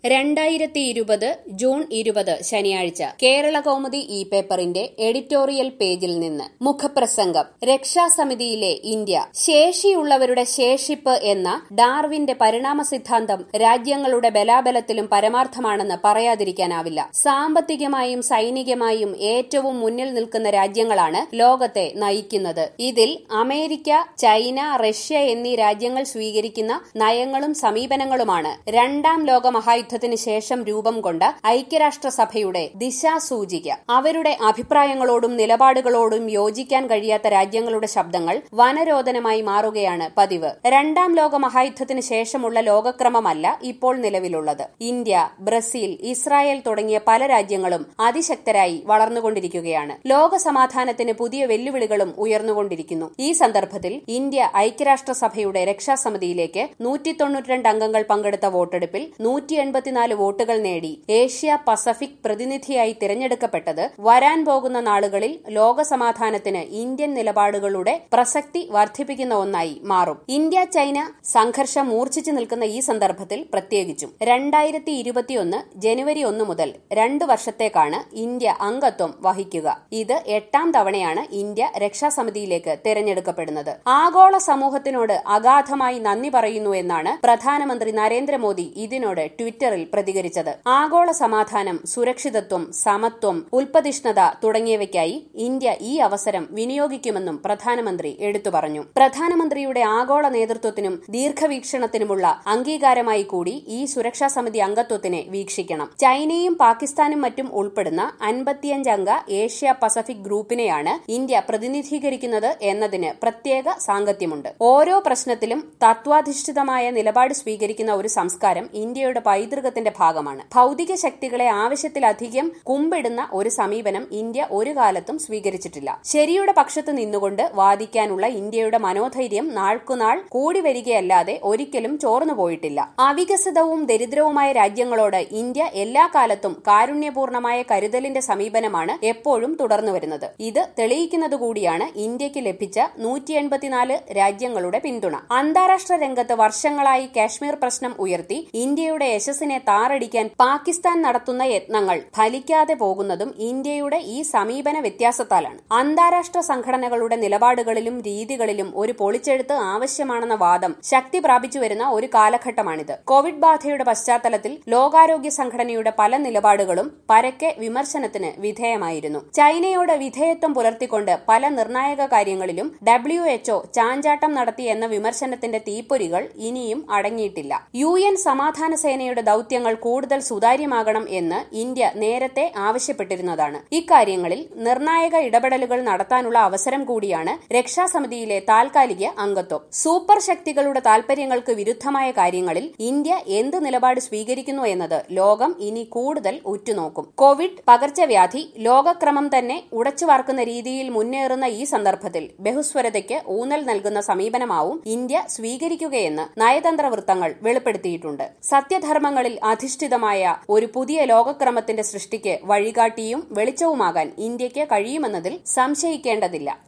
2020 June 20 ശനിയാഴ്ച കേരള കൗമുദി പേപ്പറിന്റെ editorial പേജിൽ നിന്ന് മുഖപ്രസംഗം. രക്ഷാസമിതിയിലെ ഇന്ത്യ ശേഷിയുള്ളവരുടെ ശേഷിപ്പ് എന്ന ഡാർവിന്റെ പരിണാമ സിദ്ധാന്തം രാജ്യങ്ങളുടെ ബലാബലത്തിലും പരമാർത്ഥമാണെന്ന് പറയാതിരിക്കാനാവില്ല. സാമ്പത്തികമായും സൈനികമായും ഏറ്റവും മുന്നിൽ നിൽക്കുന്ന രാജ്യങ്ങളാണ് ലോകത്തെ നയിക്കുന്നത്. ഇതിൽ അമേരിക്ക, ചൈന, റഷ്യ എന്നീ രാജ്യങ്ങൾ സ്വീകരിക്കുന്ന നയങ്ങളും സമീപനങ്ങളുമാണ് രണ്ടാം ലോക മഹായുദ്ധത്തിന് ശേഷം രൂപം കൊണ്ട ഐക്യരാഷ്ട്രസഭയുടെ ദിശാസൂചിക. അവരുടെ അഭിപ്രായങ്ങളോടും നിലപാടുകളോടും യോജിക്കാൻ കഴിയാത്ത രാജ്യങ്ങളുടെ ശബ്ദങ്ങൾ വനരോധനമായി മാറുകയാണ് പതിവ്. രണ്ടാം ലോക മഹായുദ്ധത്തിന് ശേഷമുള്ള ലോകക്രമമല്ല ഇപ്പോൾ നിലവിലുള്ളത്. ഇന്ത്യ, ബ്രസീൽ, ഇസ്രായേൽ തുടങ്ങിയ പല രാജ്യങ്ങളും അതിശക്തരായി വളർന്നുകൊണ്ടിരിക്കുകയാണ്. ലോക സമാധാനത്തിന് പുതിയ വെല്ലുവിളികളും ഉയർന്നുകൊണ്ടിരിക്കുന്നു. ഈ സന്ദർഭത്തിൽ ഇന്ത്യ ഐക്യരാഷ്ട്രസഭയുടെ രക്ഷാസമിതിയിലേക്ക് 192 അംഗങ്ങൾ പങ്കെടുത്ത വോട്ടെടുപ്പിൽ 184 വോട്ടുകൾ നേടി ഏഷ്യ പസഫിക് പ്രതിനിധിയായി തിരഞ്ഞെടുക്കപ്പെട്ടത് വരാൻ പോകുന്ന നാളുകളിൽ ലോകസമാധാനത്തിന് ഇന്ത്യൻ നിലപാടുകളുടെ പ്രസക്തി വർദ്ധിപ്പിക്കുന്ന ഒന്നായി മാറും. ഇന്ത്യ ചൈന സംഘർഷം മൂർച്ഛിച്ചു നിൽക്കുന്ന ഈ സന്ദർഭത്തിൽ പ്രത്യേകിച്ചും 2021 ജനുവരി 1 മുതൽ 2 വർഷത്തേക്കാണ് ഇന്ത്യ അംഗത്വം വഹിക്കുക. ഇത് 8ാം തവണയാണ് ഇന്ത്യ രക്ഷാസമിതിയിലേക്ക് തിരഞ്ഞെടുക്കപ്പെടുന്നത്. ആഗോള സമൂഹത്തിനോട് അഗാധമായി നന്ദി പറയുന്നു എന്നാണ് പ്രധാനമന്ത്രി നരേന്ദ്രമോദി ഇതിനോട് ട്വിറ്ററിൽ പ്രതികരിച്ചത്. ആഗോള സമാധാനം, സുരക്ഷിതത്വം, സമത്വം, ഉൽപ്പതിഷ്ണുത തുടങ്ങിയവയ്ക്കായി ഇന്ത്യ ഈ അവസരം വിനിയോഗിക്കുമെന്നും പ്രധാനമന്ത്രി എടുത്തു പറഞ്ഞു. പ്രധാനമന്ത്രിയുടെ ആഗോള നേതൃത്വത്തിനും ദീർഘവീക്ഷണത്തിനുമുള്ള അംഗീകാരമായി കൂടി ഈ സുരക്ഷാ സമിതി അംഗത്വത്തിനെ വീക്ഷിക്കണം. ചൈനയും പാകിസ്ഥാനും മറ്റും ഉൾപ്പെടുന്ന 55 അംഗ ഏഷ്യ പസഫിക് ഗ്രൂപ്പിനെയാണ് ഇന്ത്യ പ്രതിനിധീകരിക്കുന്നത് എന്നതിന് പ്രത്യേക സാങ്കത്യമുണ്ട്. ഓരോ പ്രശ്നത്തിലും തത്വാധിഷ്ഠിതമായ നിലപാട് സ്വീകരിക്കുന്ന ഒരു സംസ്കാരം ഇന്ത്യയുടെ പൈതൃകത്തിന്റെ ഭാഗമാണ്. ഭൗതിക ശക്തികളെ ആവശ്യത്തിലധികം കുമ്പിടുന്ന ഒരു സമീപനം ഇന്ത്യ ഒരു കാലത്തും സ്വീകരിച്ചിട്ടില്ല. ശരിയുടെ പക്ഷത്ത് നിന്നുകൊണ്ട് വാദിക്കാനുള്ള ഇന്ത്യയുടെ മനോധൈര്യം നാൾക്കുനാൾ കൂടി വരികയല്ലാതെ ഒരിക്കലും ചോർന്നുപോയിട്ടില്ല. അവികസിതവും ദരിദ്രവുമായ രാജ്യങ്ങളോട് ഇന്ത്യ എല്ലാ കാലത്തും കാരുണ്യപൂർണമായ കരുതലിന്റെ സമീപനമാണ് എപ്പോഴും തുടർന്നുവരുന്നത്. ഇത് തെളിയിക്കുന്നതുകൂടിയാണ് ഇന്ത്യക്ക് ലഭിച്ച 184 രാജ്യങ്ങളുടെ പിന്തുണ. അന്താരാഷ്ട്ര രംഗത്ത് വർഷങ്ങളായി കാശ്മീർ പ്രശ്നം ഉയർത്തി ഇന്ത്യയുടെ യശസ്സിനെ താറടിക്കാൻ പാകിസ്ഥാൻ നടത്തുന്ന യത്നങ്ങൾ ഫലിക്കാതെ പോകുന്നതും ഇന്ത്യയുടെ ഈ സമീപന വ്യത്യാസത്താലാണ്. അന്താരാഷ്ട്ര സംഘടനകളുടെ നിലപാടുകളിലും രീതികളിലും ഒരു പൊളിച്ചെഴുത്ത് ആവശ്യമാണെന്ന വാദം ശക്തി പ്രാപിച്ചു വരുന്ന ഒരു കാലഘട്ടമാണിത്. കോവിഡ് ബാധയുടെ പശ്ചാത്തലത്തിൽ ലോകാരോഗ്യ സംഘടനയുടെ പല നിലപാടുകളും പരക്കെ വിമർശനത്തിന് വിധേയമായിരുന്നു. ചൈനയോട് വിധേയത്വം പുലർത്തിക്കൊണ്ട് പല നിർണായക കാര്യങ്ങളിലും WHO ചാഞ്ചാട്ടം നടത്തി എന്ന വിമർശനത്തിന്റെ തീപ്പൊരികൾ ഇനിയും അടങ്ങിയിട്ടില്ല. UN സമാധാന സേനയുടെ ദൌത്യങ്ങൾ കൂടുതൽ സുതാര്യമാകണം എന്ന് ഇന്ത്യ നേരത്തെ ആവശ്യപ്പെട്ടിരുന്നതാണ്. ഇക്കാര്യങ്ങളിൽ നിർണായക ഇടപെടലുകൾ നടത്താനുള്ള അവസരം കൂടിയാണ് രക്ഷാസമിതിയിലെ താൽക്കാലിക അംഗത്വം. സൂപ്പർ ശക്തികളുടെ താൽപര്യങ്ങൾക്ക് വിരുദ്ധമായ കാര്യങ്ങളിൽ ഇന്ത്യ എന്ത് നിലപാട് സ്വീകരിക്കുന്നു എന്നത് ലോകം ഇനി കൂടുതൽ ഉറ്റുനോക്കും. കോവിഡ്, പകർച്ചവ്യാധി, ലോകക്രമം തന്നെ ഉടച്ചുവാർക്കുന്ന രീതിയിൽ മുന്നേറുന്ന ഈ സന്ദർഭത്തിൽ ബഹുസ്വരതയ്ക്ക് ഊന്നൽ നൽകുന്ന സമീപനമാവും ഇന്ത്യ സ്വീകരിക്കുകയെന്ന് നയതന്ത്ര വൃത്തങ്ങൾ വെളിപ്പെടുത്തിയിട്ടുണ്ട്. സത്യധർമ്മങ്ങളിൽ അധിഷ്ഠിതമായ ഒരു പുതിയ ലോകക്രമത്തിന്റെ സൃഷ്ടിക്ക് വഴികാട്ടിയും വെളിച്ചവുമാകാൻ ഇന്ത്യക്ക് കഴിയുമെന്നതിൽ സംശയിക്കേണ്ടതില്ല.